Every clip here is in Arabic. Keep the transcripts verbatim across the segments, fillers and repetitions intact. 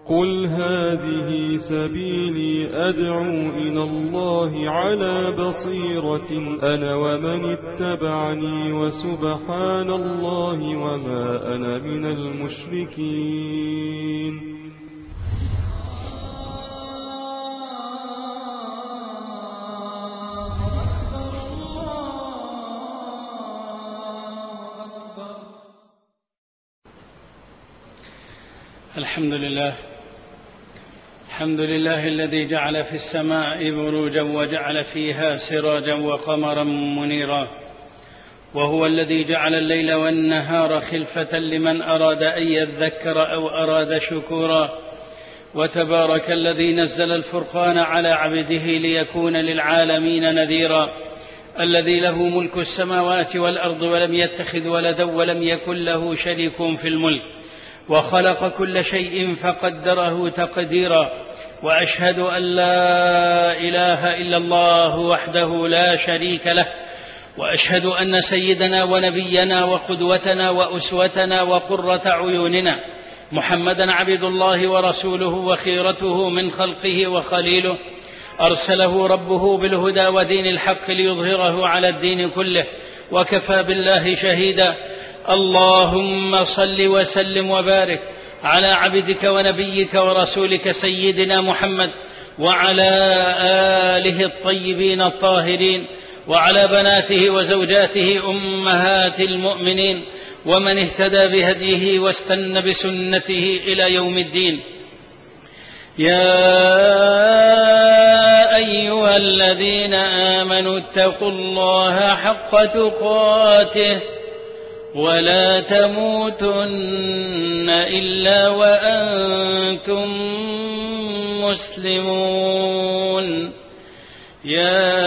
قل هذه سبيلي أدعو إلى الله على بصيرة أنا ومن اتبعني وسبحان الله وما أنا من المشركين. الحمد لله الحمد لله الذي جعل في السماء بروجا وجعل فيها سراجا وقمرا منيرا، وهو الذي جعل الليل والنهار خلفة لمن أراد أن يذكر أو أراد شكورا. وتبارك الذي نزل الفرقان على عبده ليكون للعالمين نذيرا، الذي له ملك السماوات والأرض ولم يتخذ ولدا ولم يكن له شريك في الملك، وخلق كل شيء فقدره تقديرا. وأشهد أن لا إله إلا الله وحده لا شريك له، وأشهد أن سيدنا ونبينا وقدوتنا وأسوتنا وقرة عيوننا محمدا عبد الله ورسوله وخيرته من خلقه وخليله، أرسله ربه بالهدى ودين الحق ليظهره على الدين كله، وكفى بالله شهيدا. اللهم صل وسلم وبارك على عبدك ونبيك ورسولك سيدنا محمد وعلى آله الطيبين الطاهرين، وعلى بناته وزوجاته أمهات المؤمنين، ومن اهتدى بهديه واستنى بسنته إلى يوم الدين. يا أيها الذين آمنوا اتقوا الله حق تقاته ولا تموتن إلا وأنتم مسلمون. يا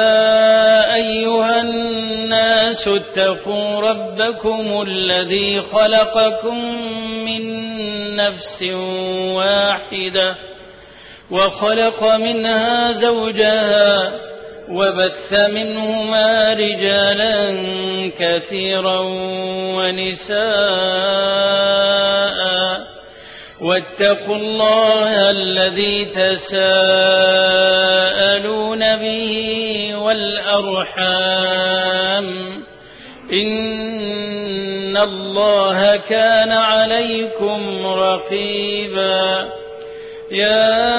أيها الناس اتقوا ربكم الذي خلقكم من نفس واحدة وخلق منها زوجها وبث منهما رجالا كثيرا ونساء، واتقوا الله الذي تساءلون به والأرحام إن الله كان عليكم رقيبا. يا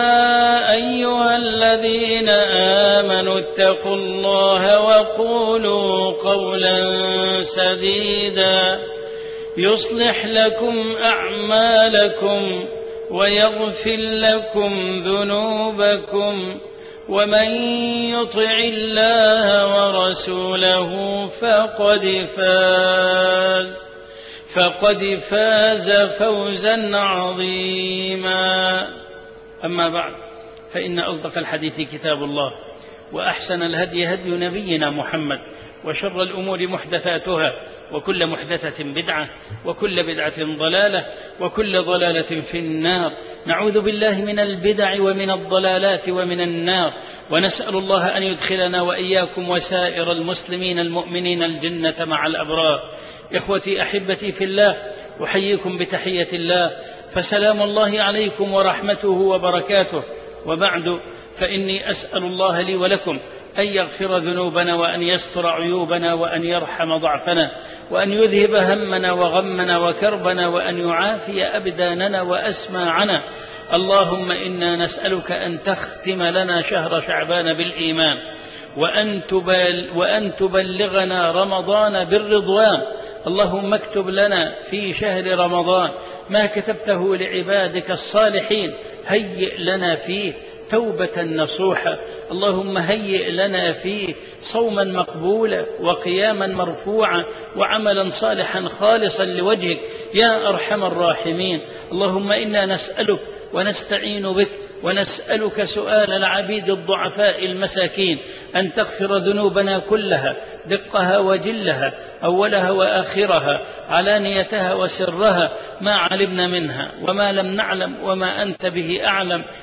أيها الذين آمنوا اتقوا الله وقولوا قولا سديدا يصلح لكم أعمالكم ويغفر لكم ذنوبكم، ومن يطع الله ورسوله فقد فاز فقد فاز فوزا عظيما. أما بعد، فإن أصدق الحديث كتاب الله، وأحسن الهدي هدي نبينا محمد، وشر الأمور محدثاتها، وكل محدثة بدعة، وكل بدعة ضلالة، وكل ضلالة في النار. نعوذ بالله من البدع ومن الضلالات ومن النار، ونسأل الله أن يدخلنا وإياكم وسائر المسلمين المؤمنين الجنة مع الأبرار. إخوتي أحبتي في الله، أحييكم بتحية الله، فسلام الله عليكم ورحمته وبركاته. وبعد، فإني أسأل الله لي ولكم أن يغفر ذنوبنا وأن يستر عيوبنا وأن يرحم ضعفنا وأن يذهب همنا وغمنا وكربنا وأن يعافي أبداننا وأسماعنا. اللهم إنا نسألك أن تختم لنا شهر شعبان بالإيمان، وأن, تبل وأن تبلغنا رمضان بالرضوان. اللهم اكتب لنا في شهر رمضان ما كتبته لعبادك الصالحين، هيئ لنا فيه توبة نصوحة. اللهم هيئ لنا فيه صوما مقبولا وقياما مرفوعا وعملا صالحا خالصا لوجهك يا أرحم الراحمين. اللهم إنا نسألك ونستعين بك ونسألك سؤال العبيد الضعفاء المساكين أن تغفر ذنوبنا كلها، دقها وجلها، أولها وآخرها، علانيتها وسرها، ما علمنا منها وما لم نعلم وما أنت به أعلم،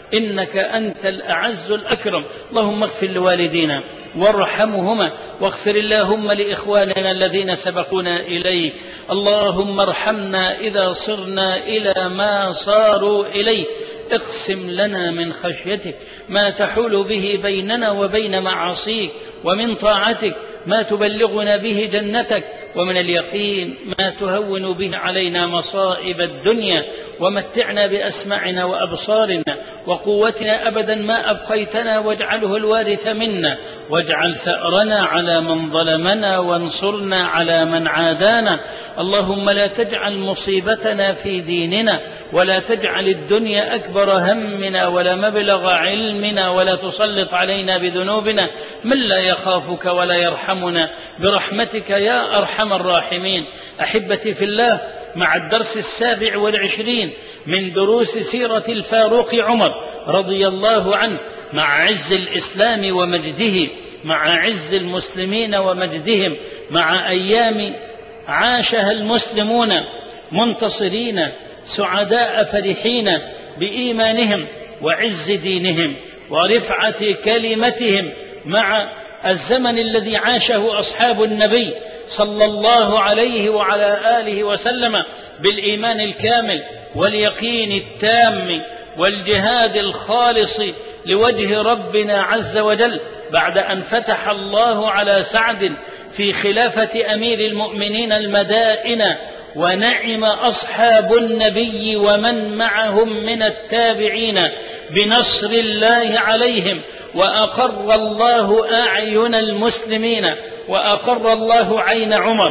إنك أنت الأعز الأكرم. اللهم اغفر لوالدينا وارحمهما، واغفر اللهم لإخواننا الذين سبقونا إليك. اللهم ارحمنا إذا صرنا إلى ما صاروا إليه. اقسم لنا من خشيتك ما تحول به بيننا وبين معاصيك، ومن طاعتك ما تبلغنا به جنتك، ومن اليقين ما تهون به علينا مصائب الدنيا، ومتعنا بأسماعنا وأبصارنا وقوتنا أبدا ما أبقيتنا، واجعله الوارث منا، واجعل ثأرنا على من ظلمنا، وانصرنا على من عادانا. اللهم لا تجعل مصيبتنا في ديننا، ولا تجعل الدنيا أكبر همنا ولا مبلغ علمنا، ولا تسلط علينا بذنوبنا من لا يخافك ولا يرحمنا برحمتك يا أرحم الراحمين. أحبتي في الله، مع الدرس السابع والعشرين من دروس سيرة الفاروق عمر رضي الله عنه، مع عز الإسلام ومجده، مع عز المسلمين ومجدهم، مع أيام عاشها المسلمون منتصرين سعداء فرحين بإيمانهم وعز دينهم ورفعة كلمتهم، مع الزمن الذي عاشه أصحاب النبي صلى الله عليه وعلى آله وسلم بالإيمان الكامل واليقين التام والجهاد الخالص لوجه ربنا عز وجل، بعد أن فتح الله على سعد في خلافة أمير المؤمنين المدائن، ونعم أصحاب النبي ومن معهم من التابعين بنصر الله عليهم، وأقر الله أعين المسلمين، وأقر الله عين عمر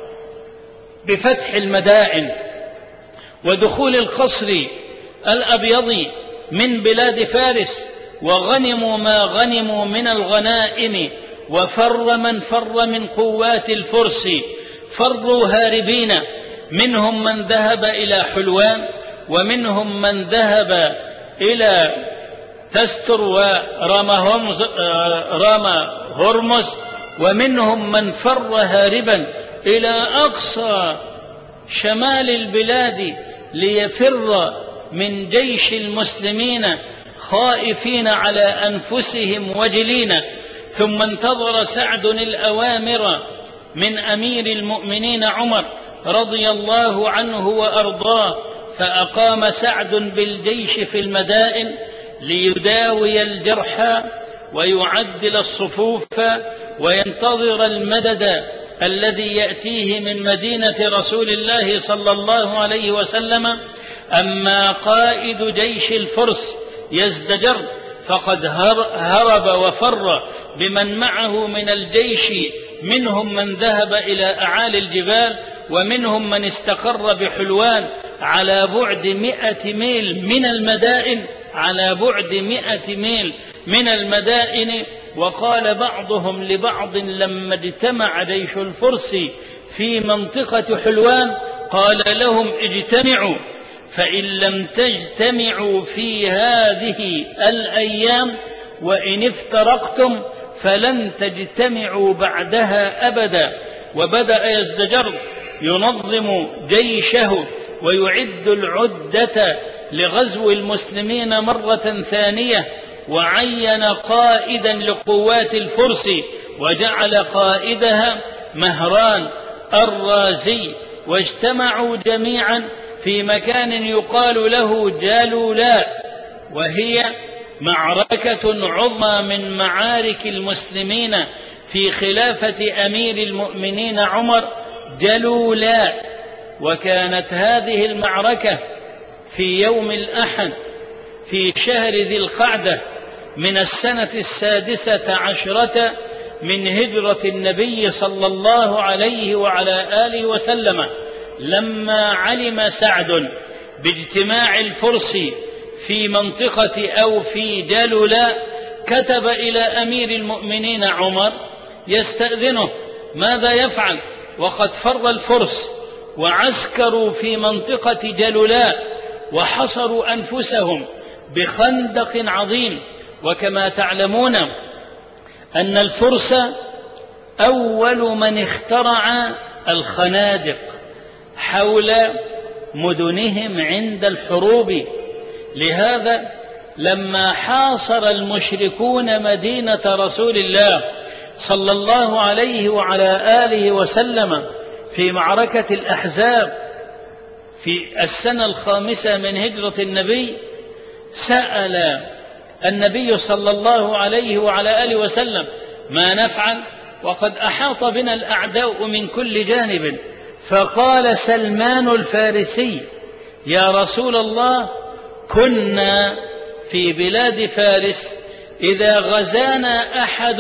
بفتح المدائن ودخول القصر الأبيض من بلاد فارس، وغنموا ما غنموا من الغنائم، وفر من فر من قوات الفرس، فروا هاربين، منهم من ذهب إلى حلوان، ومنهم من ذهب إلى تستر ورام هرمز، ومنهم من فر هاربا إلى أقصى شمال البلاد ليفر من جيش المسلمين خائفين على أنفسهم وجلين. ثم انتظر سعد الأوامر من أمير المؤمنين عمر رضي الله عنه وأرضاه، فأقام سعد بالجيش في المدائن ليداوي الجرحى ويعدل الصفوف وينتظر المدد الذي يأتيه من مدينة رسول الله صلى الله عليه وسلم. أما قائد جيش الفرس يزدجر فقد هرب وفر بمن معه من الجيش، منهم من ذهب إلى أعالي الجبال، ومنهم من استقر بحلوان على بعد مئة ميل من المدائن، على بعد مئة ميل من المدائن. وقال بعضهم لبعض لما اجتمع جيش الفرس في منطقة حلوان قال لهم اجتمعوا، فإن لم تجتمعوا في هذه الأيام وإن افترقتم فلن تجتمعوا بعدها أبدا. وبدأ يزدجر ينظم جيشه ويعد العدة لغزو المسلمين مرة ثانية، وعين قائدا لقوات الفرس وجعل قائدها مهران الرازي، واجتمعوا جميعا في مكان يقال له جالولاء، وهي معركة عظمى من معارك المسلمين في خلافة أمير المؤمنين عمر، جالولاء. وكانت هذه المعركة في يوم الأحد في شهر ذي القعدة من السنة السادسة عشرة من هجرة النبي صلى الله عليه وعلى آله وسلم. لما علم سعد باجتماع الفرس في منطقة أو في جالولاء كتب إلى أمير المؤمنين عمر يستأذنه ماذا يفعل وقد فر الفرس وعسكروا في منطقة جالولاء وحصروا أنفسهم بخندق عظيم. وكما تعلمون أن الفرس أول من اخترع الخنادق حول مدنهم عند الحروب، لهذا لما حاصر المشركون مدينة رسول الله صلى الله عليه وعلى آله وسلم في معركة الأحزاب في السنة الخامسة من هجرة النبي، سأل النبي صلى الله عليه وعلى آله وسلم ما نفعل وقد أحاط بنا الأعداء من كل جانب؟ فقال سلمان الفارسي: يا رسول الله، كنا في بلاد فارس إذا غزانا أحد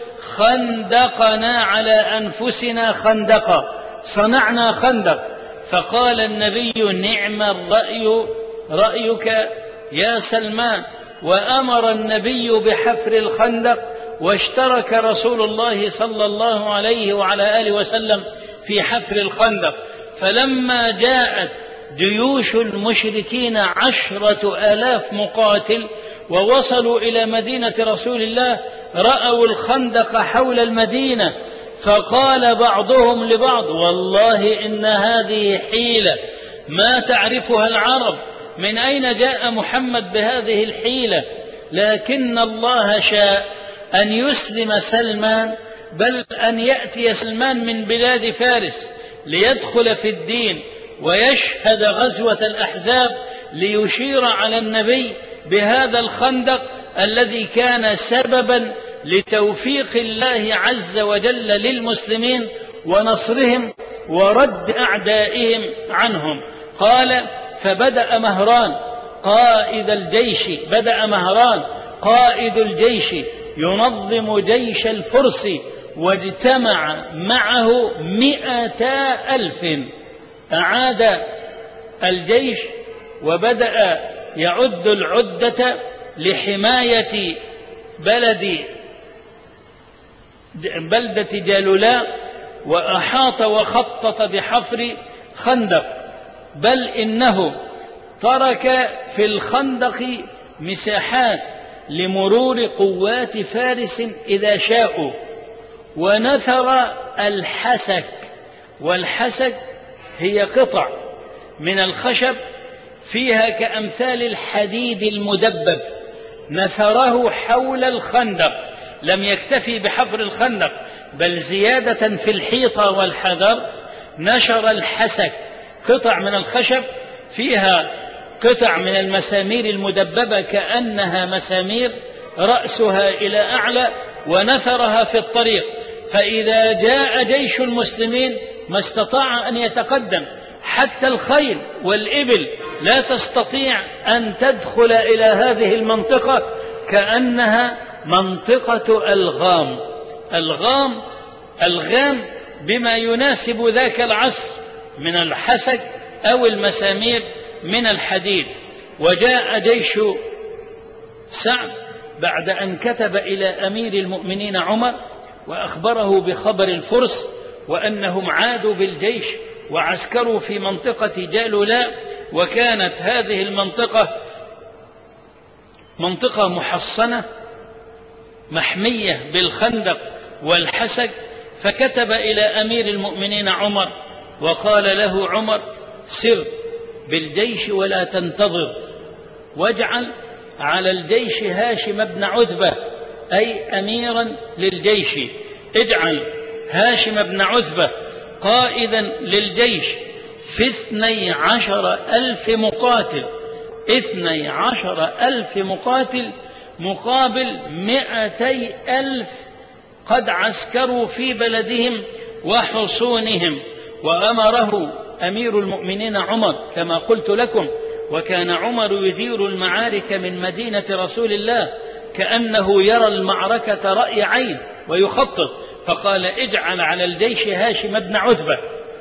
خندقنا على أنفسنا خندقا، صنعنا خندق. فقال النبي: نعم الرأي رأيك يا سلمان. وأمر النبي بحفر الخندق، واشترك رسول الله صلى الله عليه وعلى آله وسلم في حفر الخندق. فلما جاءت جيوش المشركين عشرة آلاف مقاتل ووصلوا إلى مدينة رسول الله، رأوا الخندق حول المدينة، فقال بعضهم لبعض: والله إن هذه حيلة ما تعرفها العرب، من أين جاء محمد بهذه الحيلة؟ لكن الله شاء أن يسلم سلمان، بل أن يأتي سلمان من بلاد فارس ليدخل في الدين ويشهد غزوة الأحزاب، ليشير على النبي بهذا الخندق الذي كان سببا لتوفيق الله عز وجل للمسلمين ونصرهم ورد أعدائهم عنهم. قال: فبدأ مهران قائد الجيش بدأ مهران قائد الجيش ينظم جيش الفرس، واجتمع معه مئتا ألف. أعاد الجيش وبدأ يعد العدة لحماية بلد بلدة جالولاء، وأحاط وخطط بحفر خندق، بل إنه ترك في الخندق مساحات لمرور قوات فارس إذا شاءوا، ونثر الحسك. والحسك هي قطع من الخشب فيها كأمثال الحديد المدبب، نثره حول الخندق. لم يكتفي بحفر الخندق، بل زيادة في الحيطة والحجر نشر الحسك، قطع من الخشب فيها قطع من المسامير المدببة كأنها مسامير رأسها إلى أعلى، ونثرها في الطريق. فإذا جاء جيش المسلمين ما استطاع أن يتقدم، حتى الخيل والإبل لا تستطيع أن تدخل إلى هذه المنطقة، كأنها منطقة الغام. الغام الغام بما يناسب ذاك العصر من الحسك أو المسامير من الحديد. وجاء جيش سعد بعد أن كتب إلى أمير المؤمنين عمر وأخبره بخبر الفرس وأنهم عادوا بالجيش وعسكروا في منطقة جالولاء، وكانت هذه المنطقة منطقة محصنة محمية بالخندق والحسك. فكتب إلى أمير المؤمنين عمر وقال له عمر: سر بالجيش ولا تنتظر، واجعل على الجيش هاشم بن عتبة أي أميرا للجيش، اجعل هاشم بن عتبة قائدا للجيش في اثني عشر ألف مقاتل، اثني عشر ألف مقاتل مقابل مئتي ألف قد عسكروا في بلدهم وحصونهم. وأمره أمير المؤمنين عمر كما قلت لكم، وكان عمر يدير المعارك من مدينة رسول الله كأنه يرى المعركة رأي عين ويخطط. فقال: اجعل على الجيش هاشم بن عتبة،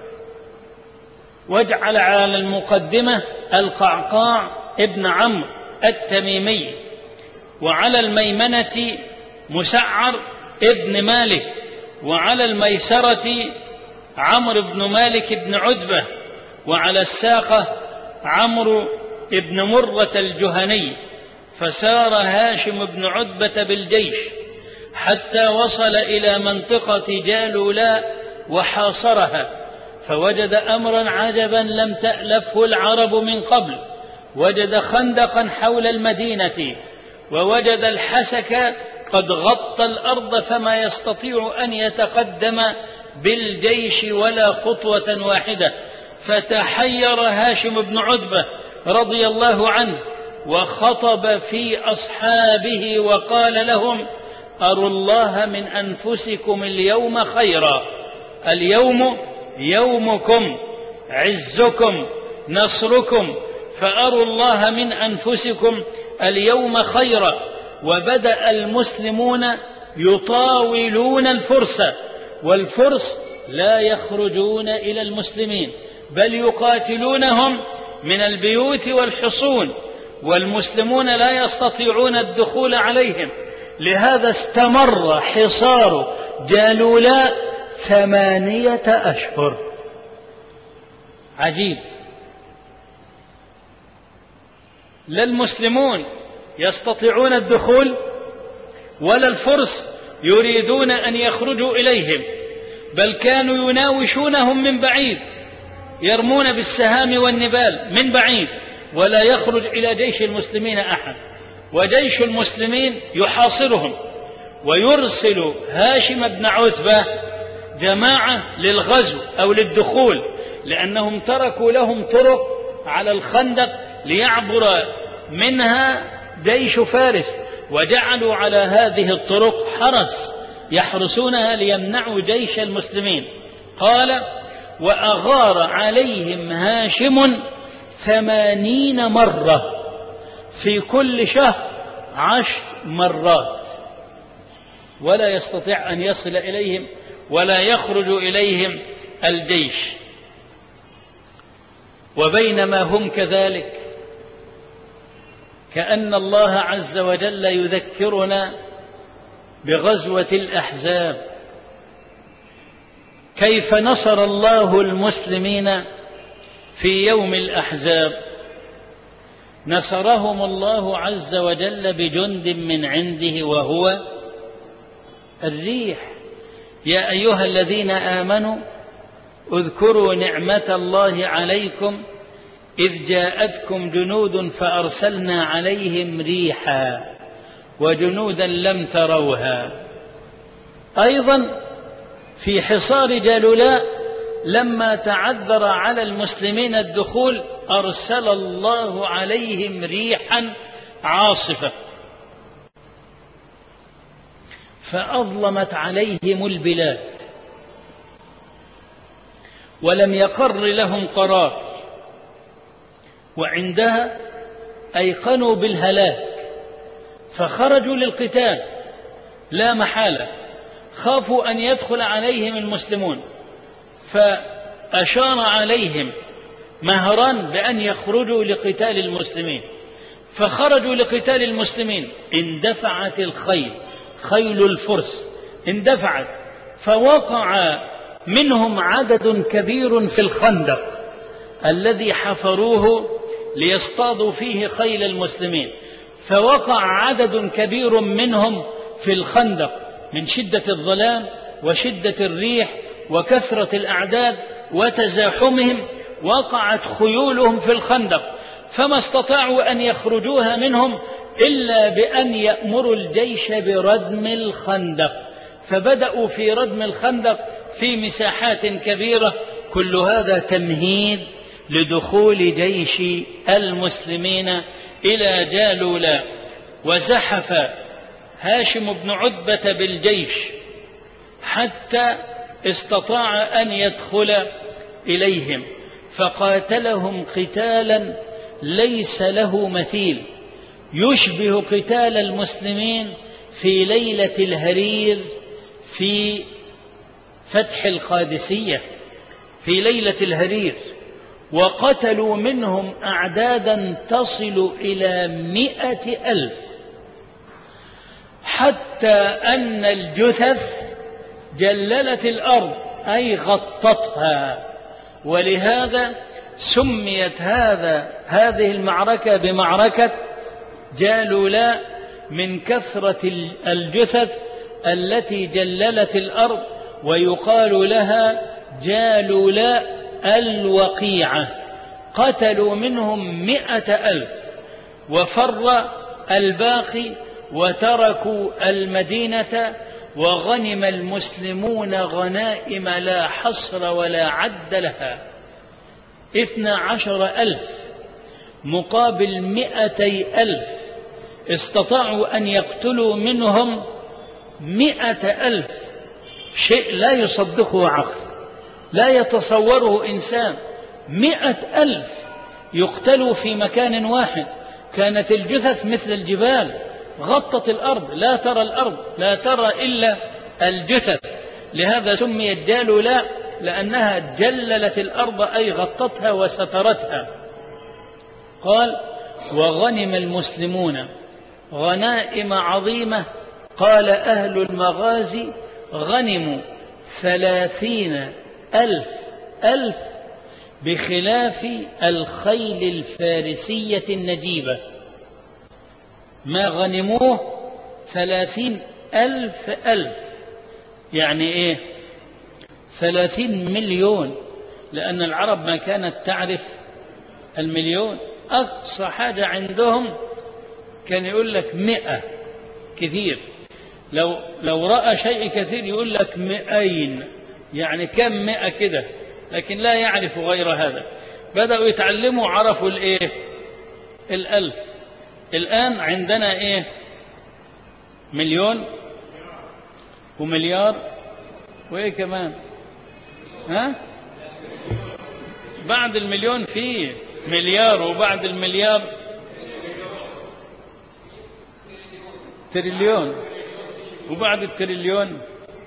واجعل على المقدمة القعقاع ابن عمرو التميمي، وعلى الميمنة مسعر ابن مالك، وعلى الميسرة عمرو بن مالك بن عتبة، وعلى الساقة عمرو بن مرة الجهني. فسار هاشم بن عتبة بالجيش حتى وصل إلى منطقة جالولاء وحاصرها، فوجد أمرا عجبا لم تألفه العرب من قبل، وجد خندقا حول المدينة ووجد الحسك قد غطى الأرض فما يستطيع أن يتقدم بالجيش ولا خطوة واحدة، فتحير هاشم بن عتبة رضي الله عنه وخطب في أصحابه وقال لهم: أروا الله من أنفسكم اليوم خيرا، اليوم يومكم عزكم نصركم، فأروا الله من أنفسكم اليوم خيرا. وبدأ المسلمون يطاولون الفرس، والفرس لا يخرجون إلى المسلمين بل يقاتلونهم من البيوت والحصون، والمسلمون لا يستطيعون الدخول عليهم. لهذا استمر حصار جالولاء ثمانية أشهر. عجيب، لا المسلمون يستطيعون الدخول ولا الفرس يريدون أن يخرجوا إليهم، بل كانوا يناوشونهم من بعيد، يرمون بالسهام والنبال من بعيد، ولا يخرج إلى جيش المسلمين أحد. وجيش المسلمين يحاصرهم، ويرسل هاشم بن عتبة جماعة للغزو أو للدخول، لأنهم تركوا لهم طرق على الخندق ليعبر منها جيش فارس، وجعلوا على هذه الطرق حرس يحرسونها ليمنعوا جيش المسلمين. قال: وأغار عليهم هاشم ثمانين مرة، في كل شهر عشر مرات، ولا يستطيع أن يصل إليهم ولا يخرج إليهم الجيش. وبينما هم كذلك كأن الله عز وجل يذكرنا بغزوة الأحزاب، كيف نصر الله المسلمين في يوم الأحزاب. نصرهم الله عز وجل بجند من عنده وهو الريح. يا أيها الذين آمنوا اذكروا نعمة الله عليكم إذ جاءتكم جنود فأرسلنا عليهم ريحا وجنودا لم تروها. أيضا في حصار جالولاء لما تعذر على المسلمين الدخول أرسل الله عليهم ريحا عاصفة فأظلمت عليهم البلاد، ولم يقر لهم قرار، وعندها أيقنوا بالهلاك فخرجوا للقتال لا محالة، خافوا أن يدخل عليهم المسلمون، فأشار عليهم مهران بأن يخرجوا لقتال المسلمين، فخرجوا لقتال المسلمين. اندفعت الخيل، خيل الفرس اندفعت، فوقع منهم عدد كبير في الخندق الذي حفروه ليصطادوا فيه خيل المسلمين، فوقع عدد كبير منهم في الخندق من شدة الظلام وشدة الريح وكثرة الأعداد وتزاحمهم، وقعت خيولهم في الخندق، فما استطاعوا أن يخرجوها منهم إلا بأن يأمروا الجيش بردم الخندق، فبدأوا في ردم الخندق في مساحات كبيرة. كل هذا تمهيد لدخول جيش المسلمين إلى جالولاء. وزحف هاشم بن عتبة بالجيش حتى استطاع أن يدخل إليهم، فقاتلهم قتالا ليس له مثيل، يشبه قتال المسلمين في ليلة الهرير في فتح القادسية، في ليلة الهرير، وقتلوا منهم أعدادا تصل إلى مئة ألف، حتى أن الجثث جللت الأرض أي غطتها. ولهذا سميت هذا هذه المعركة بمعركة جالولاء من كثرة الجثث التي جللت الأرض، ويقال لها جالولاء الوقيعة. قتلوا منهم مئة ألف وفر الباقي وتركوا المدينة، وغنم المسلمون غنائم لا حصر ولا عد لها، اثنى عشر ألف مقابل مئتي ألف، استطاعوا أن يقتلوا منهم مئة ألف. شيء لا يصدقه عقل، لا يتصوره إنسان. مئة ألف يقتلوا في مكان واحد، كانت الجثث مثل الجبال غطت الأرض، لا ترى الأرض، لا ترى إلا الجثث. لهذا سميت جالولاء، لأنها جللت الأرض أي غطتها وسترتها. قال وغنم المسلمون غنائم عظيمة. قال أهل المغازي غنموا ثلاثين ألف ألف بخلاف الخيل الفارسية النجيبة، ما غنموه ثلاثين ألف ألف، يعني إيه؟ ثلاثين مليون، لأن العرب ما كانت تعرف المليون. أقصى حاجة عندهم كان يقول لك مئة، كثير. لو لو رأى شيء كثير يقول لك مئين، يعني كم مئة كده، لكن لا يعرف غير هذا. بدأوا يتعلموا، عرفوا الإيه؟ الألف. الآن عندنا إيه؟ مليون ومليار وإيه كمان؟ ها؟ بعد المليون فيه مليار، وبعد المليار تريليون، وبعد التريليون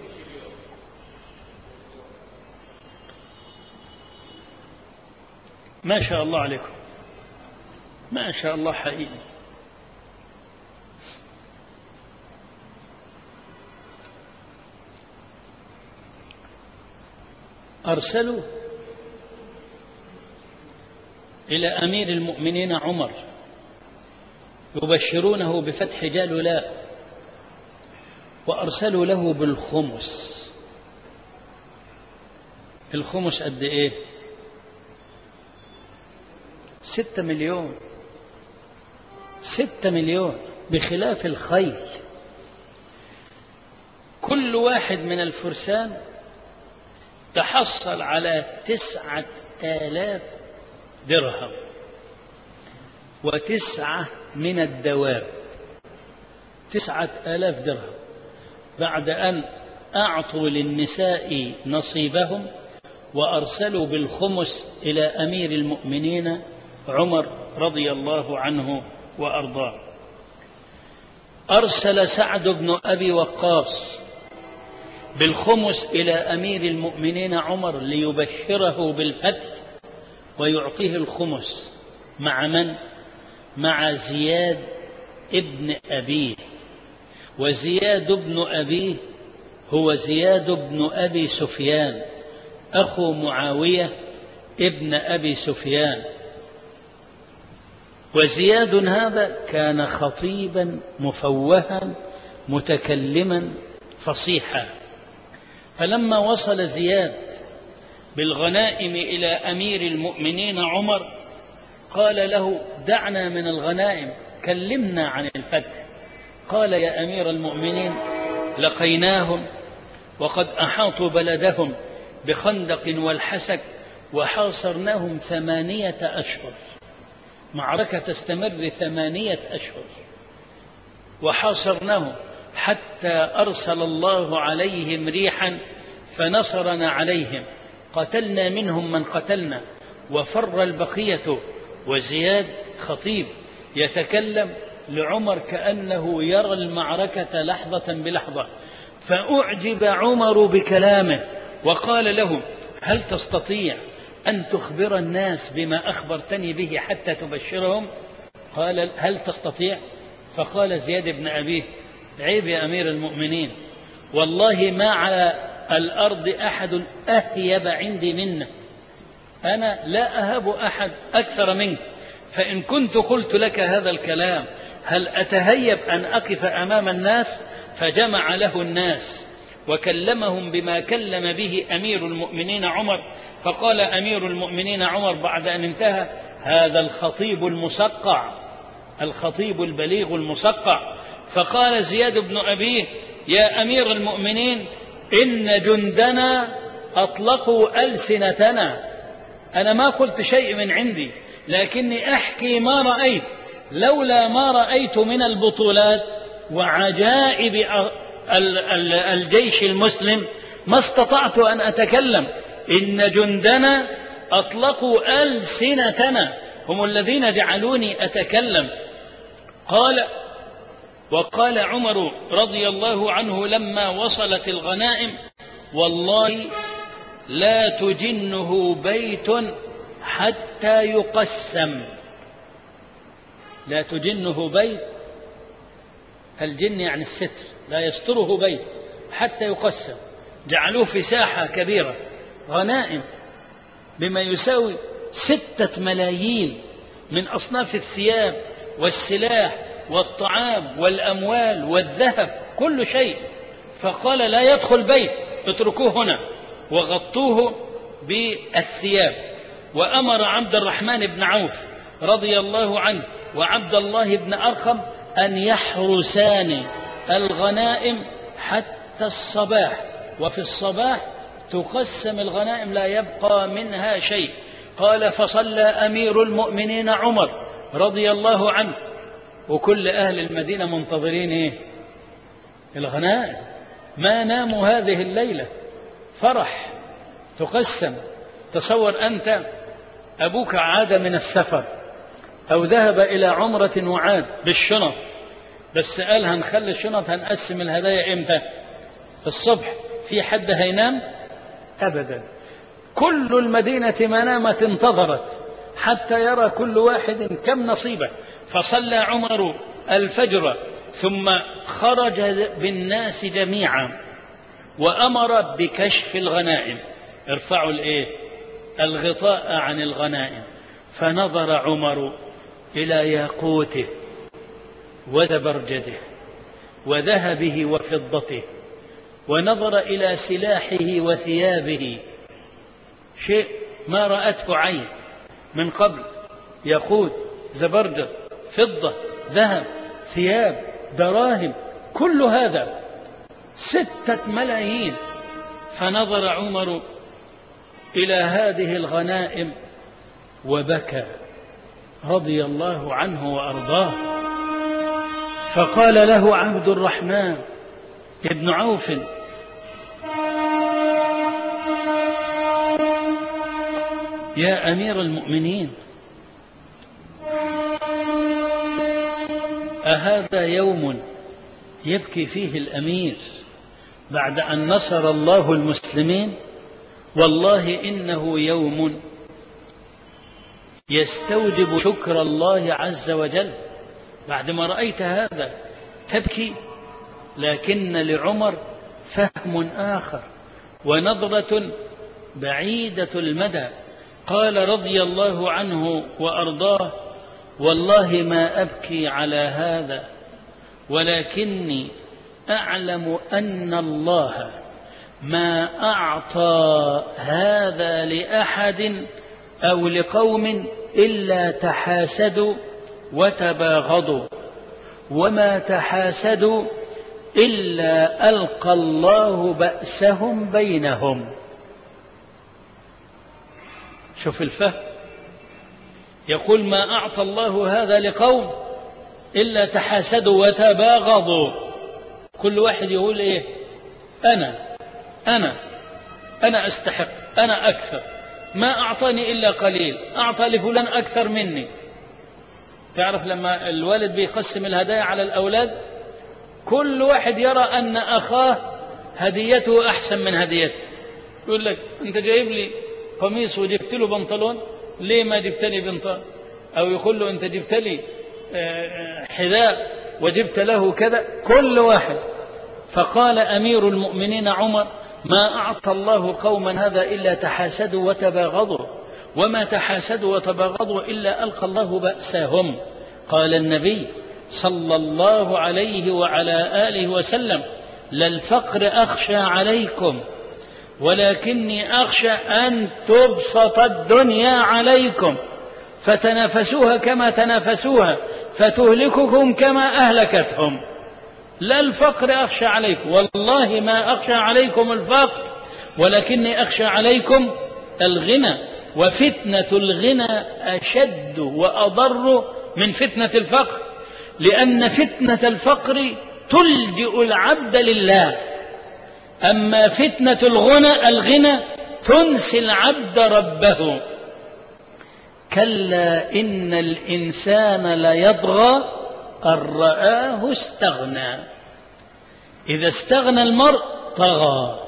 ما شاء الله عليكم، ما شاء الله حقيقي. أرسلوا إلى أمير المؤمنين عمر يبشرونه بفتح جالولاء، وأرسلوا له بالخمس. الخمس قد إيه؟ ستة مليون. ستة مليون بخلاف الخيل. كل واحد من الفرسان تحصل على تسعة آلاف درهم وتسعة من الدواب. تسعة آلاف درهم بعد أن أعطوا للنساء نصيبهم، وأرسلوا بالخمس إلى أمير المؤمنين عمر رضي الله عنه وأرضاه. أرسل سعد بن أبي وقاص بالخمس إلى أمير المؤمنين عمر ليبشره بالفتح ويعطيه الخمس. مع من؟ مع زياد ابن أبيه. وزياد بن أبيه هو زياد بن أبي سفيان أخو معاوية ابن أبي سفيان. وزياد هذا كان خطيبا مفوها متكلما فصيحا. فلما وصل زياد بالغنائم إلى أمير المؤمنين عمر قال له دعنا من الغنائم، كلمنا عن الفتح. قال يا أمير المؤمنين لقيناهم وقد أحاطوا بلدهم بخندق والحسك وحاصرناهم ثمانية أشهر. معركة تستمر ثمانية أشهر، وحاصرناهم حتى أرسل الله عليهم ريحا فنصرنا عليهم، قتلنا منهم من قتلنا وفر البقية. وزياد خطيب يتكلم لعمر كأنه يرى المعركة لحظة بلحظة. فأعجب عمر بكلامه وقال له هل تستطيع أن تخبر الناس بما أخبرتني به حتى تبشرهم؟ قال هل تستطيع؟ فقال زياد بن أبيه عيب يا أمير المؤمنين، والله ما على الأرض أحد أهيب عندي منه، أنا لا أهب أحد أكثر منك، فإن كنت قلت لك هذا الكلام هل أتهيب أن أقف أمام الناس؟ فجمع له الناس وكلمهم بما كلم به أمير المؤمنين عمر. فقال أمير المؤمنين عمر بعد أن انتهى: هذا الخطيب المصقع، الخطيب البليغ المصقع. فقال زياد بن أبيه: يا أمير المؤمنين، إن جندنا أطلقوا ألسنتنا. أنا ما قلت شيء من عندي، لكني أحكي ما رأيت. لولا ما رأيت من البطولات وعجائب الجيش المسلم ما استطعت أن أتكلم. إن جندنا أطلقوا ألسنتنا، هم الذين جعلوني أتكلم. قال وقال عمر رضي الله عنه لما وصلت الغنائم: والله لا تجنه بيت حتى يقسم. لا تجنه بيت، الجن يعني الستر، لا يستره بيت حتى يقسم. جعلوه في ساحة كبيرة غنائم بما يساوي ستة ملايين من أصناف الثياب والسلاح والطعام والأموال والذهب، كل شيء. فقال: لا يدخل بيت، اتركوه هنا وغطوه بالثياب. وأمر عبد الرحمن بن عوف رضي الله عنه وعبد الله بن أرقم أن يحرسان الغنائم حتى الصباح، وفي الصباح تقسم الغنائم لا يبقى منها شيء. قال: فصلى أمير المؤمنين عمر رضي الله عنه وكل أهل المدينة منتظرين إيه؟ الغنائم. ما ناموا هذه الليلة، فرح تقسم. تصور أنت أبوك عاد من السفر أو ذهب إلى عمرة وعاد بالشنط، بس قال هنخلي الشنط هنقسم الهدايا إمتى؟ الصبح. في حد هينام؟ أبدا. كل المدينة ما نامت، انتظرت حتى يرى كل واحد كم نصيبه. فصلى عمر الفجر ثم خرج بالناس جميعا وأمر بكشف الغنائم. ارفعوا الايه؟ الغطاء عن الغنائم. فنظر عمر إلى ياقوته وزبرجده وذهبه وفضته، ونظر إلى سلاحه وثيابه، شيء ما رأته عين من قبل. ياقوت، زبرجد، فضة، ذهب، ثياب، دراهم، كل هذا ستة ملايين. فنظر عمر إلى هذه الغنائم وبكى رضي الله عنه وأرضاه. فقال له عبد الرحمن بن عوف: يا أمير المؤمنين، أهذا يوم يبكي فيه الأمير بعد أن نصر الله المسلمين؟ والله إنه يوم يستوجب شكر الله عز وجل. بعد ما رأيت هذا تبكي؟ لكن لعمر فهم آخر ونظرة بعيدة المدى. قال رضي الله عنه وأرضاه: والله ما أبكي على هذا، ولكني أعلم أن الله ما أعطى هذا لأحد أو لقوم إلا تحاسدوا وتباغضوا، وما تحاسدوا إلا ألقى الله بأسهم بينهم. شوف الفهم. يقول: ما أعطى الله هذا لقوم إلا تحاسدوا وتباغضوا. كل واحد يقول إيه؟ أنا أنا أنا أستحق، أنا أكثر، ما أعطاني إلا قليل، أعطى لفلان أكثر مني. تعرف لما الوالد بيقسم الهدايا على الأولاد، كل واحد يرى أن أخاه هديته أحسن من هديته. يقول لك: أنت جايب لي قميص وجبت له بنطلون، ليه ما جبت لي بنطلون؟ أو يقول له: أنت جبت لي حذاء وجبت له كذا. كل واحد. فقال أمير المؤمنين عمر: ما أعطى الله قوما هذا إلا تحاسدوا وتباغضوا، وما تحاسدوا وتباغضوا إلا ألقى الله بأسهم. قال النبي صلى الله عليه وعلى آله وسلم: لا الفقر أخشى عليكم ولكني أخشى أن تبسط الدنيا عليكم فتنافسوها كما تنافسوها فتهلككم كما أهلكتهم. لا الفقر أخشى عليكم، والله ما أخشى عليكم الفقر ولكني أخشى عليكم الغنى، وفتنة الغنى أشد وأضر من فتنة الفقر، لأن فتنة الفقر تلجئ العبد لله، أما فتنة الغنى الغنى تنسي العبد ربه. كلا إن الإنسان ليطغى أن رآه استغنى. إذا استغنى المرء طغى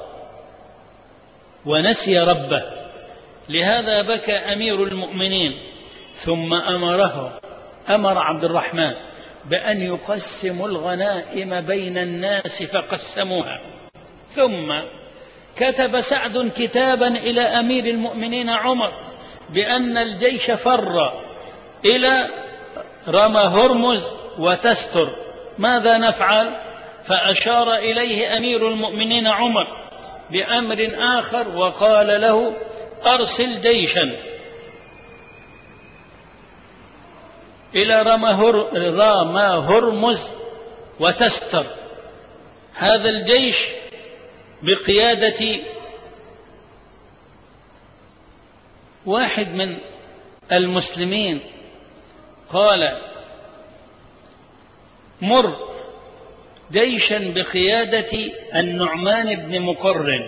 ونسي ربه. لهذا بكى أمير المؤمنين ثم أمره أمر عبد الرحمن بأن يقسموا الغنائم بين الناس فقسموها. ثم كتب سعد كتابا إلى أمير المؤمنين عمر بأن الجيش فر إلى رمى هرمز وتستر، ماذا نفعل؟ فأشار إليه أمير المؤمنين عمر بأمر آخر وقال له أرسل جيشا إلى رمى هرمز وتستر. هذا الجيش بقيادة واحد من المسلمين قال مر جيشا بقيادة النعمان بن مقرن،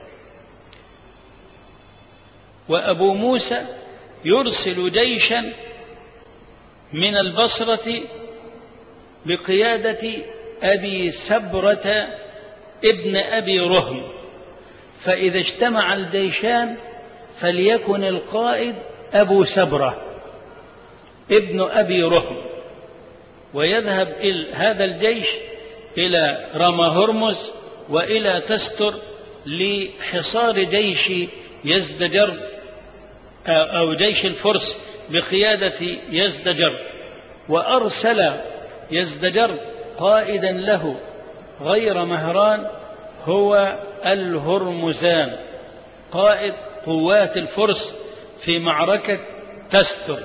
وأبو موسى يرسل جيشا من البصرة بقيادة أبي سبرة ابن أبي رهم، فإذا اجتمع الجيشان فليكن القائد أبو سبرة ابن أبي رهم، ويذهب هذا الجيش إلى رمى هرمز وإلى تستر لحصار جيش يزدجر أو جيش الفرس بقيادة يزدجر. وأرسل يزدجر قائدا له غير مهران هو الهرمزان قائد قوات الفرس في معركة تستر.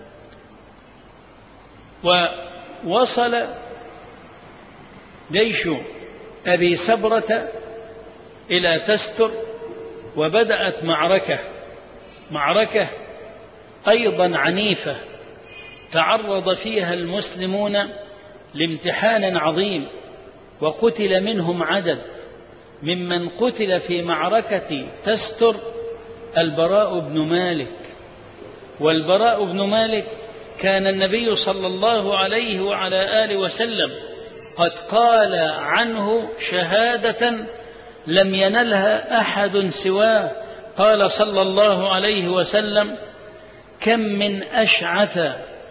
ووصل جيش أبي سبرة إلى تستر وبدأت معركة معركة أيضا عنيفة تعرض فيها المسلمون لامتحان عظيم، وقتل منهم عدد. ممن قتل في معركة تستر البراء بن مالك، والبراء بن مالك كان النبي صلى الله عليه وعلى آله وسلم قد قال عنه شهادة لم ينلها أحد سواه. قال صلى الله عليه وسلم كم من أشعث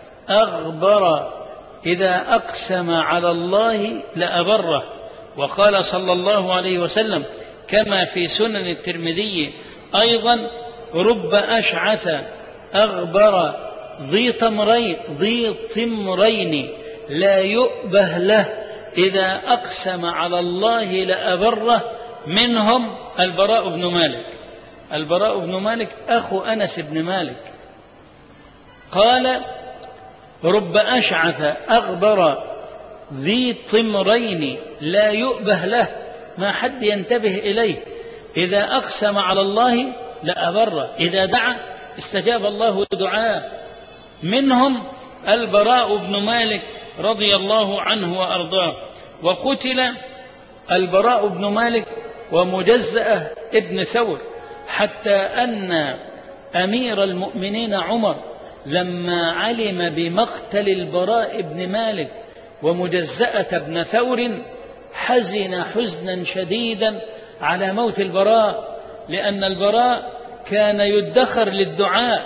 أغبر إذا أقسم على الله لأبره. وقال صلى الله عليه وسلم كما في سنن الترمذي أيضا رب أشعث أغبر ذي طمرين ذي طمرين لا يؤبه له إذا أقسم على الله لأبره، منهم البراء بن مالك. البراء بن مالك أخو أنس بن مالك. قال رب أشعث أغبر ذي طمرين لا يؤبه له، ما حد ينتبه إليه، إذا أقسم على الله لأبره، إذا دعا استجاب الله دعاه. منهم البراء بن مالك رضي الله عنه وأرضاه. وقتل البراء بن مالك ومجزأة ابن ثور، حتى أن أمير المؤمنين عمر لما علم بمقتل البراء بن مالك ومجزأة ابن ثور حزن حزنا شديدا على موت البراء، لأن البراء كان يدخر للدعاء.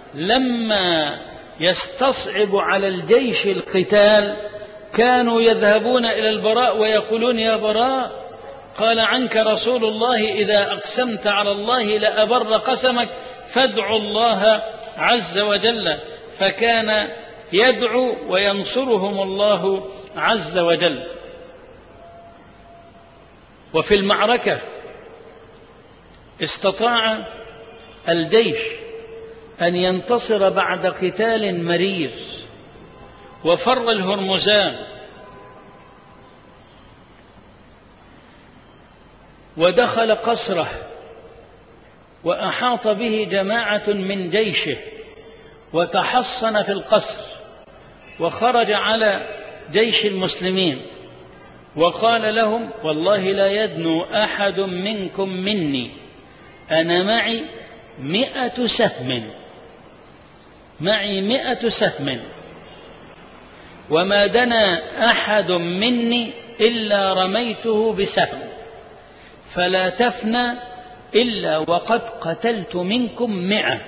لما يستصعب على الجيش القتال كانوا يذهبون إلى البراء ويقولون يا براء قال عنك رسول الله إذا أقسمت على الله لأبر قسمك فادعوا الله عز وجل، فكان يدعو وينصرهم الله عز وجل. وفي المعركة استطاع الجيش أن ينتصر بعد قتال مرير، وفر الهرمزان ودخل قصره وأحاط به جماعة من جيشه وتحصن في القصر، وخرج على جيش المسلمين وقال لهم: والله لا يدنو أحد منكم مني، أنا معي مئة سهم، معي مئة سهم، وما دنا أحد مني إلا رميته بسهم، فلا تفنى إلا وقد قتلت منكم مئة،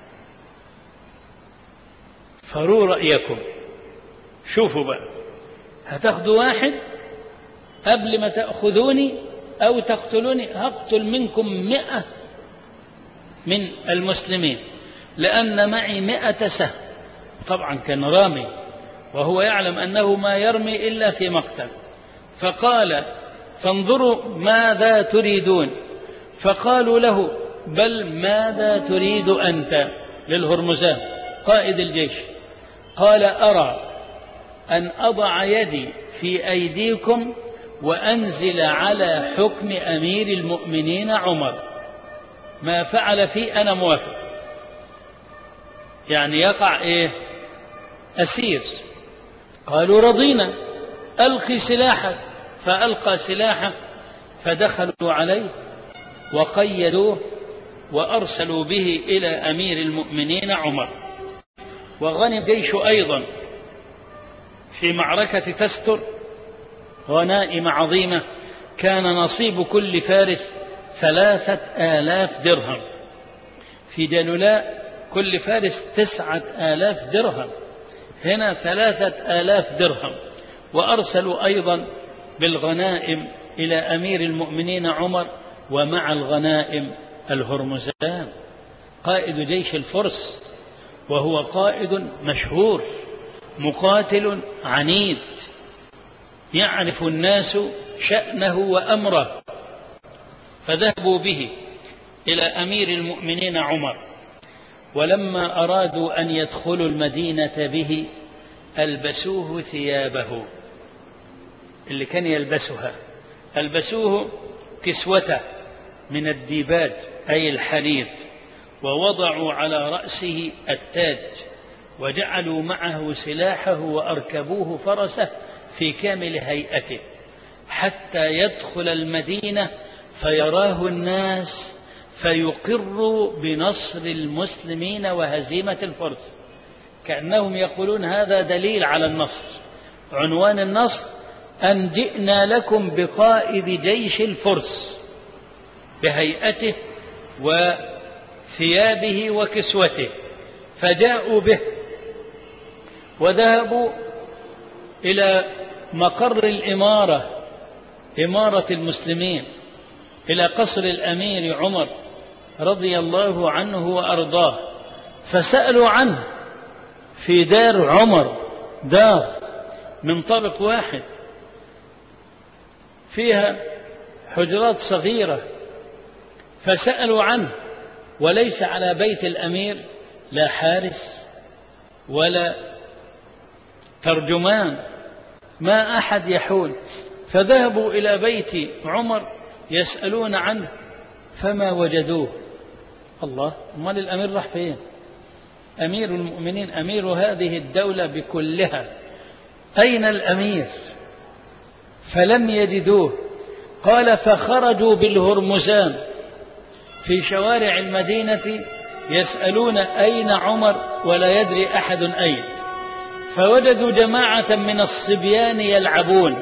فروا رأيكم. شوفوا بقى، هتاخدوا واحد قبل ما تأخذوني أو تقتلوني؟ هقتل منكم مئة من المسلمين، لأن معي مئة سهم. طبعا كان رامي وهو يعلم أنه ما يرمي إلا في مقتل، فقال: فانظروا ماذا تريدون؟ فقالوا له: بل ماذا تريد أنت؟ للهرمزان قائد الجيش. قال: أرى أن أضع يدي في أيديكم وأنزل على حكم أمير المؤمنين عمر، ما فعل فيه أنا موافق. يعني يقع إيه؟ أسير. قالوا: رضينا، ألقي سلاحك. فألقى سلاحه، فدخلوا عليه وقيدوه وأرسلوا به إلى أمير المؤمنين عمر. وغنم جيش أيضا في معركة تستر غنائم عظيمة، كان نصيب كل فارس ثلاثة آلاف درهم، في جلولاء كل فارس تسعة آلاف درهم، هنا ثلاثة آلاف درهم. وأرسلوا أيضا بالغنائم إلى أمير المؤمنين عمر، ومع الغنائم الهرمزان قائد جيش الفرس، وهو قائد مشهور مقاتل عنيد يعرف الناس شأنه وأمره. فذهبوا به إلى أمير المؤمنين عمر، ولما أرادوا أن يدخلوا المدينة به ألبسوه ثيابه اللي كان يلبسها، ألبسوه كسوته من الديباج أي الحرير، ووضعوا على رأسه التاج، وجعلوا معه سلاحه وأركبوه فرسه في كامل هيئته، حتى يدخل المدينة فيراه الناس فيقروا بنصر المسلمين وهزيمة الفرس، كأنهم يقولون هذا دليل على النصر. عنوان النصر: أن جئنا لكم بقائد جيش الفرس بهيئته وثيابه وكسوته. فجاءوا به وذهبوا إلى مقر الإمارة، إمارة المسلمين، إلى قصر الأمير عمر رضي الله عنه وأرضاه، فسألوا عنه في دار عمر، دار من طابق واحد فيها حجرات صغيرة، فسألوا عنه، وليس على بيت الأمير لا حارس ولا ترجمان، ما أحد يحول. فذهبوا إلى بيت عمر يسألون عنه فما وجدوه. الله، أمال الأمير راح فين؟ أمير المؤمنين، أمير هذه الدولة بكلها، أين الأمير؟ فلم يجدوه. قال: فخرجوا بالهرمزان في شوارع المدينة يسألون أين عمر ولا يدري أحد أين، فوجدوا جماعة من الصبيان يلعبون،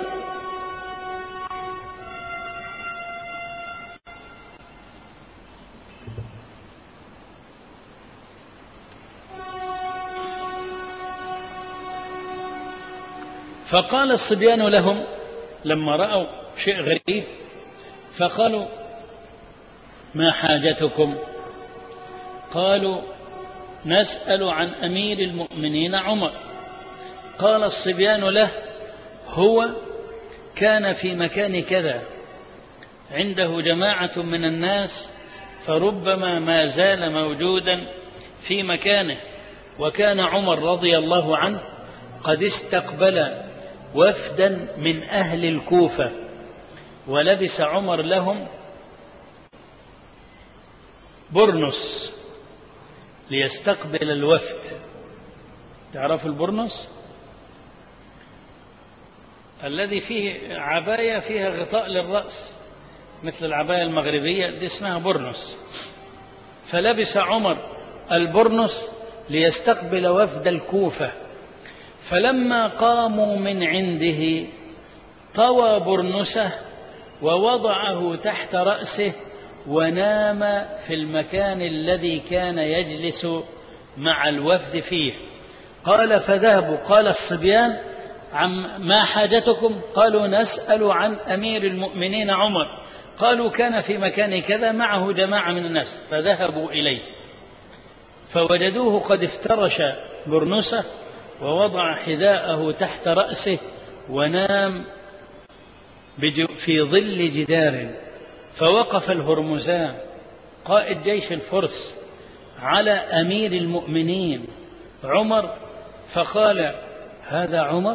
فقال الصبيان لهم لما رأوا شيء غريب، فقالوا: ما حاجتكم؟ قالوا: نسأل عن أمير المؤمنين عمر. قال الصبيان له: هو كان في مكان كذا، عنده جماعة من الناس فربما ما زال موجودا في مكانه. وكان عمر رضي الله عنه قد استقبل وفدا من أهل الكوفة، ولبس عمر لهم برنس ليستقبل الوفد. تعرفوا البرنس؟ الذي فيه عباية فيها غطاء للرأس مثل العباية المغربية، دي اسمها برنس. فلبس عمر البرنس ليستقبل وفد الكوفة، فلما قاموا من عنده طوى برنسه ووضعه تحت رأسه ونام في المكان الذي كان يجلس مع الوفد فيه. قال فذهبوا، قال الصبيان عم ما حاجتكم؟ قالوا نسأل عن أمير المؤمنين عمر. قالوا كان في مكان كذا معه جماعة من الناس. فذهبوا إليه فوجدوه قد افترش برنسه ووضع حذاءه تحت رأسه ونام في ظل جدار. فوقف الهرمزان قائد جيش الفرس على أمير المؤمنين عمر فقال هذا عمر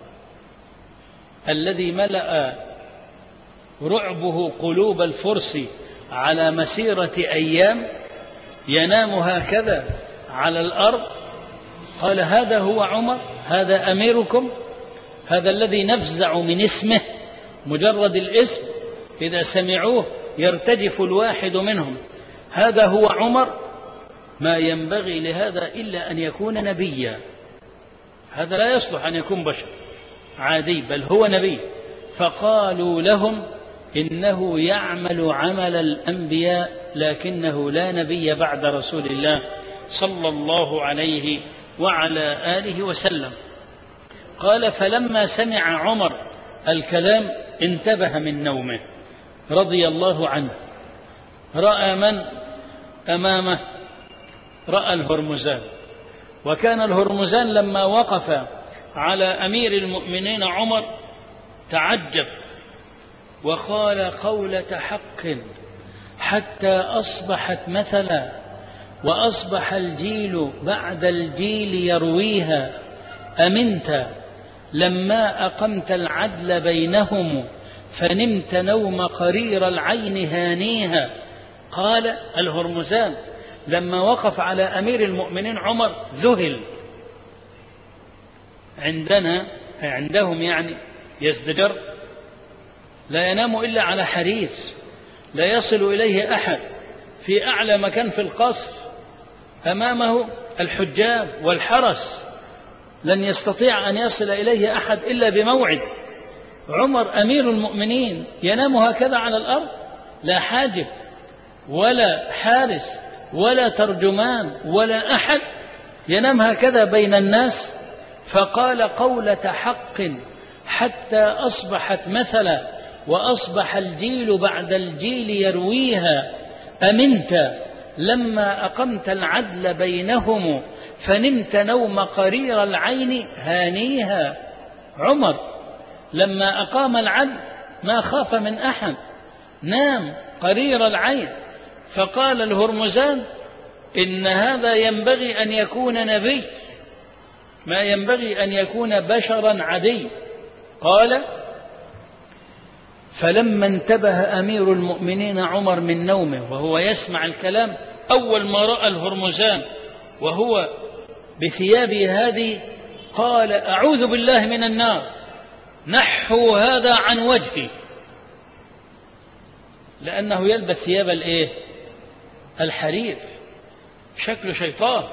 الذي ملأ رعبه قلوب الفرس على مسيرة أيام ينام هكذا على الأرض. قال هذا هو عمر، هذا أميركم، هذا الذي نفزع من اسمه، مجرد الاسم إذا سمعوه يرتجف الواحد منهم، هذا هو عمر؟ ما ينبغي لهذا إلا أن يكون نبيا، هذا لا يصلح أن يكون بشر عادي، بل هو نبي. فقالوا لهم إنه يعمل عمل الأنبياء لكنه لا نبي بعد رسول الله صلى الله عليه وعلى آله وسلم. قال فلما سمع عمر الكلام انتبه من نومه رضي الله عنه، رأى من أمامه؟ رأى الهرمزان. وكان الهرمزان لما وقف على أمير المؤمنين عمر تعجب وقال قولة حق حتى أصبحت مثلا وأصبح الجيل بعد الجيل يرويها، أمنت لما أقمت العدل بينهم فنمت نوم قرير العين هانيها. قال الهرمزان لما وقف على أمير المؤمنين عمر ذهل. عندنا عندهم يعني يزدجر، لا ينام إلا على حرير، لا يصل إليه أحد، في أعلى مكان في القصر أمامه الحجاب والحرس، لن يستطيع أن يصل إليه أحد إلا بموعد. عمر أمير المؤمنين ينام هكذا على الأرض، لا حاجب ولا حارس ولا ترجمان ولا أحد، ينام هكذا بين الناس. فقال قولة حق حتى أصبحت مثلا وأصبح الجيل بعد الجيل يرويها، أمنت لما أقمت العدل بينهم فنمت نوم قرير العين هانيها. عمر لما أقام العدل ما خاف من أحد، نام قرير العين. فقال الهرمزان إن هذا ينبغي أن يكون نبي، ما ينبغي أن يكون بشرا عادي. قال فلما انتبه أمير المؤمنين عمر من نومه وهو يسمع الكلام، أول ما رأى الهرمزان وهو بثيابه هذه قال أعوذ بالله من النار، نحوا هذا عن وجهي، لأنه يلبس ثياب الإيه؟ الحرير، شكله شيطان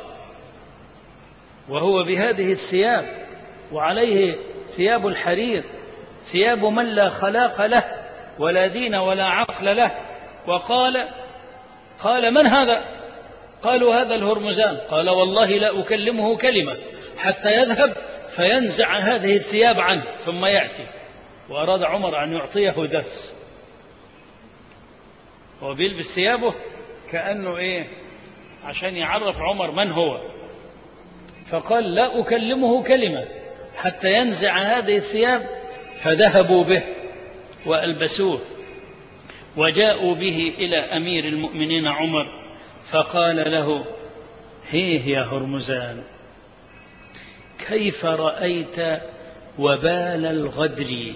وهو بهذه الثياب وعليه ثياب الحرير، ثياب من لا خلاق له ولا دين ولا عقل له. وقال قال من هذا؟ قالوا هذا الهرمزان. قال والله لا أكلمه كلمة حتى يذهب فينزع هذه الثياب عنه ثم يأتي. وأراد عمر أن يعطيه درس، هو بيلبس ثيابه كأنه إيه عشان يعرف عمر من هو. فقال لا أكلمه كلمة حتى ينزع هذه الثياب، فذهبوا به وألبسوه وجاءوا به إلى أمير المؤمنين عمر، فقال له: هيه يا هرمزان، كيف رأيت وبال الغدر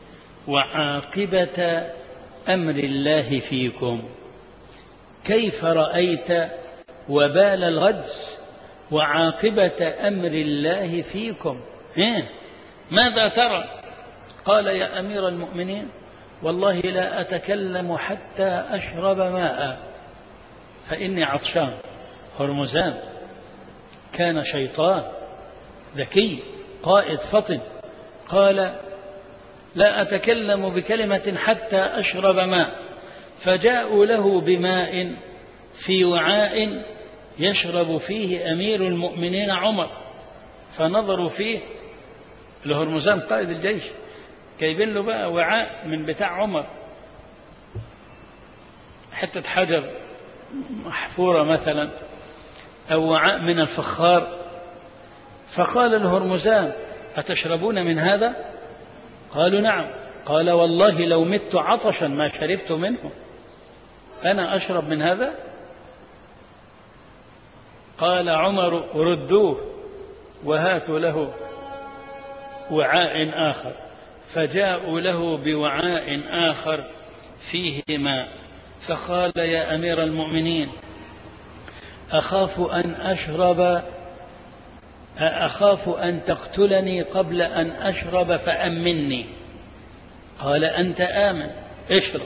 وعاقبة أمر الله فيكم؟ كيف رأيت وبال الغدر وعاقبة أمر الله فيكم؟ ماذا ترى؟ قال: يا أمير المؤمنين، والله لا أتكلم حتى أشرب ماء فإني عطشان. هرمزان كان شيطان ذكي قائد فطن، قال: لا أتكلم بكلمة حتى أشرب ماء. فجاءوا له بماء في وعاء يشرب فيه أمير المؤمنين عمر، فنظروا فيه. لهرمزان قائد الجيش جايبين له بقى وعاء من بتاع عمر، حتة حجر محفورة مثلا أو وعاء من الفخار. فقال الهرمزان: أتشربون من هذا؟ قالوا: نعم. قال: والله لو مت عطشا ما شربت منه، أنا أشرب من هذا؟ قال عمر: ردوه وهاتوا له وعاء آخر. فجاءوا له بوعاء آخر فيه ماء، فقال: يا أمير المؤمنين، أخاف أن أشرب أخاف أن تقتلني قبل أن أشرب فأمني. قال: أنت آمن، اشرب.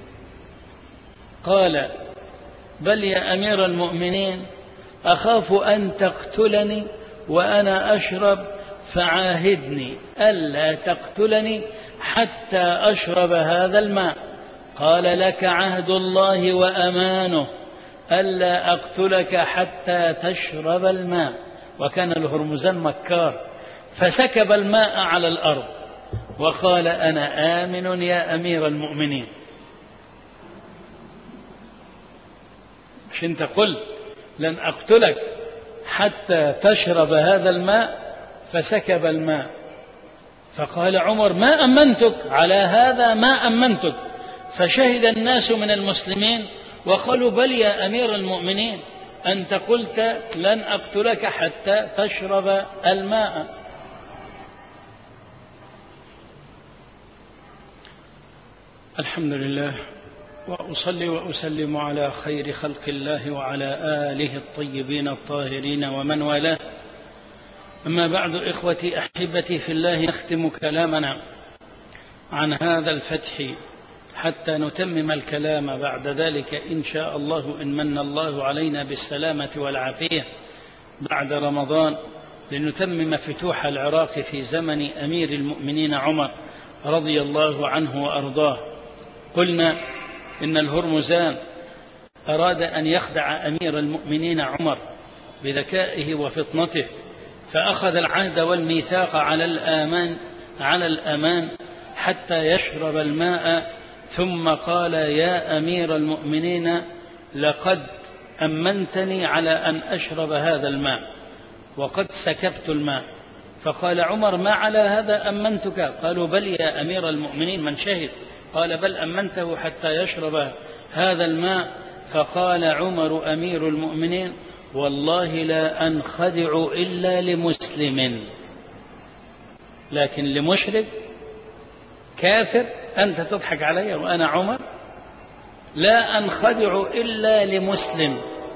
قال: بل يا أمير المؤمنين، أخاف أن تقتلني وأنا أشرب، فعاهدني ألا تقتلني حتى أشرب هذا الماء. قال: لك عهد الله وأمانه ألا أقتلك حتى تشرب الماء. وكان الهرمزان مكار، فسكب الماء على الأرض وقال: أنا آمن يا أمير المؤمنين. مش أنت قلت لن أقتلك حتى تشرب هذا الماء؟ فسكب الماء. فقال عمر: ما أمنتك على هذا، ما أمنتك. فشهد الناس من المسلمين وقالوا: بل يا أمير المؤمنين، أنت قلت لن أقتلك حتى تشرب الماء. الحمد لله، وأصلي وأسلم على خير خلق الله وعلى آله الطيبين الطاهرين ومن والاه. أما بعد، إخوتي أحبتي في الله، نختم كلامنا عن هذا الفتح حتى نتمم الكلام بعد ذلك إن شاء الله، إن من الله علينا بالسلامة والعافية بعد رمضان، لنتمم فتوح العراق في زمن أمير المؤمنين عمر رضي الله عنه وأرضاه. قلنا إن الهرمزان أراد أن يخدع أمير المؤمنين عمر بذكائه وفطنته، فأخذ العهد والميثاق على الآمان على الأمان حتى يشرب الماء، ثم قال: يا أمير المؤمنين، لقد أمنتني على أن أشرب هذا الماء وقد سكبت الماء. فقال عمر: ما على هذا أمنتك؟ قالوا: بل يا أمير المؤمنين، من شهد؟ قال: بل أمنته حتى يشرب هذا الماء. فقال عمر أمير المؤمنين: والله لا أنخدع إلا لمسلم، لكن لمشرك كافر أنت تضحك علي وأنا عمر؟ لا أنخدع إلا لمسلم.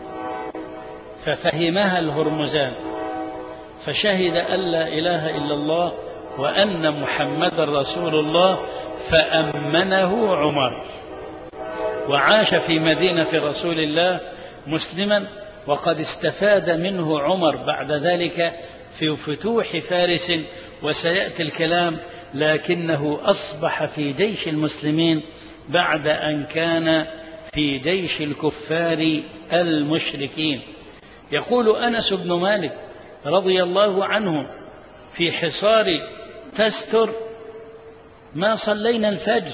ففهمها الهرمزان، فشهد أن لا إله إلا الله وأن محمد رسول الله، فأمنه عمر، وعاش في مدينة رسول الله مسلما. وقد استفاد منه عمر بعد ذلك في فتوح فارس، وسيأتي الكلام، لكنه أصبح في جيش المسلمين بعد أن كان في جيش الكفار المشركين. يقول أنس بن مالك رضي الله عنه: في حصار تستر ما صلينا الفجر،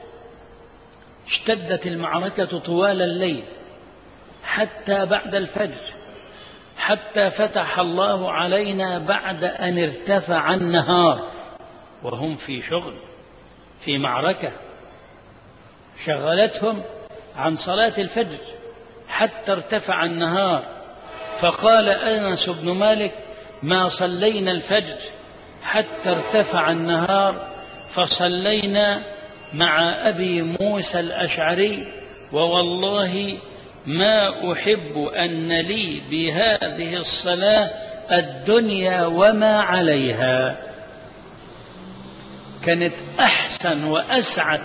اشتدت المعركة طوال الليل حتى بعد الفجر، حتى فتح الله علينا بعد أن ارتفع النهار، وهم في شغل في معركة. شغلتهم عن صلاة الفجر حتى ارتفع النهار. فقال أنس بن مالك: ما صلينا الفجر حتى ارتفع النهار، فصلينا مع أبي موسى الأشعري، ووالله ما أحب أن لي بهذه الصلاة الدنيا وما عليها. كانت أحسن وأسعد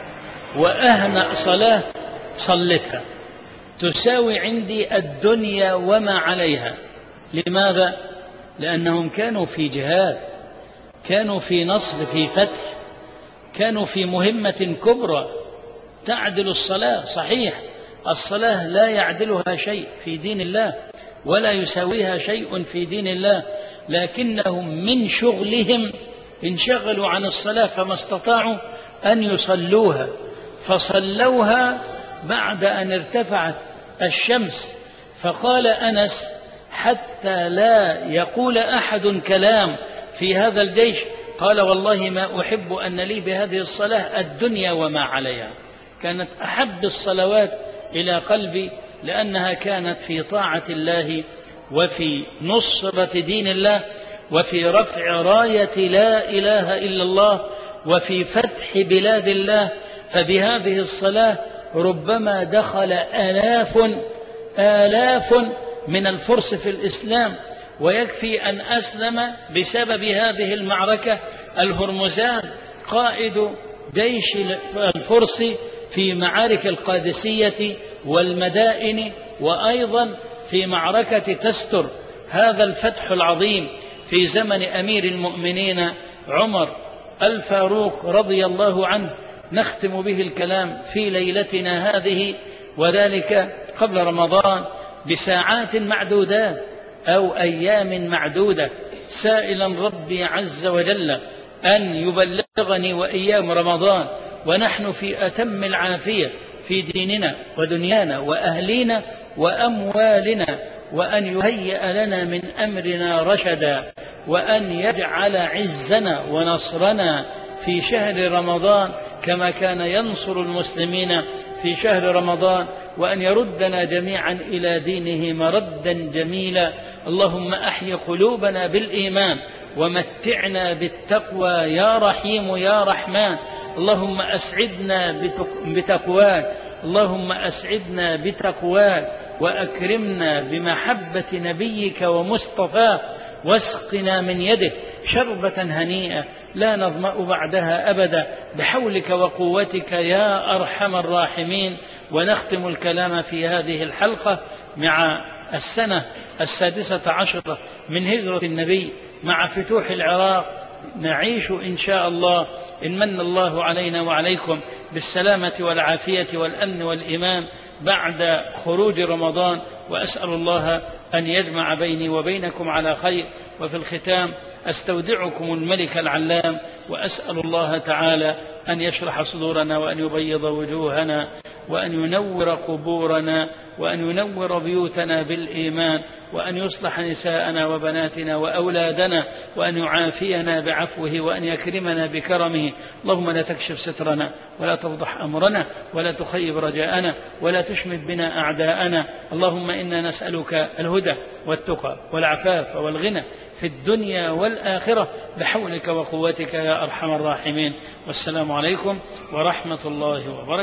وأهنأ صلاة صلتها، تساوي عندي الدنيا وما عليها. لماذا؟ لأنهم كانوا في جهاد، كانوا في نصر، في فتح، كانوا في مهمة كبرى تعدل الصلاة. صحيح الصلاة لا يعدلها شيء في دين الله ولا يساويها شيء في دين الله، لكنهم من شغلهم انشغلوا عن الصلاة فما استطاعوا أن يصلوها، فصلوها بعد أن ارتفعت الشمس. فقال أنس: حتى لا يقول أحد كلام في هذا الجيش، قال: والله ما أحب أن لي بهذه الصلاة الدنيا وما عليها. كانت أحب الصلوات إلى قلبي، لأنها كانت في طاعة الله وفي نصرة دين الله وفي رفع راية لا إله إلا الله وفي فتح بلاد الله. فبهذه الصلاة ربما دخل آلاف آلاف من الفرس في الإسلام، ويكفي أن أسلم بسبب هذه المعركة الهرمزان قائد جيش الفرس في معارك القادسية والمدائن، وأيضا في معركة تستر. هذا الفتح العظيم في زمن أمير المؤمنين عمر الفاروق رضي الله عنه نختم به الكلام في ليلتنا هذه، وذلك قبل رمضان بساعات معدودات أو أيام معدودة، سائلا ربي عز وجل أن يبلغني وإيام رمضان ونحن في أتم العافية في ديننا ودنيانا وأهلنا وأموالنا، وأن يهيئ لنا من أمرنا رشدا، وأن يجعل عزنا ونصرنا في شهر رمضان كما كان ينصر المسلمين في شهر رمضان، وأن يردنا جميعا إلى دينه مردا جميلا. اللهم أحي قلوبنا بالإيمان ومتعنا بالتقوى يا رحيم يا رحمن. اللهم أسعدنا بتقواك، اللهم أسعدنا بتقواك، وأكرمنا بمحبة نبيك ومصطفاه، واسقنا من يده شربة هنيئة لا نظمأ بعدها أبدا بحولك وقوتك يا أرحم الراحمين. ونختم الكلام في هذه الحلقة مع السنة السادسة عشرة من هجرة النبي، مع فتوح العراق. نعيش إن شاء الله إن من الله علينا وعليكم بالسلامة والعافية والأمن والإيمان بعد خروج رمضان، وأسأل الله أن يجمع بيني وبينكم على خير. وفي الختام أستودعكم الملك العلام، وأسأل الله تعالى أن يشرح صدورنا وأن يبيض وجوهنا وأن ينور قبورنا وأن ينور بيوتنا بالإيمان، وأن يصلح نساءنا وبناتنا وأولادنا، وأن يعافينا بعفوه وأن يكرمنا بكرمه. اللهم لا تكشف سترنا ولا تفضح أمرنا ولا تخيب رجاءنا ولا تشمت بنا أعداءنا. اللهم إنا نسألك الهدى والتقى والعفاف والغنى في الدنيا والآخرة بحولك وقوتك يا أرحم الراحمين. والسلام عليكم ورحمة الله وبركاته.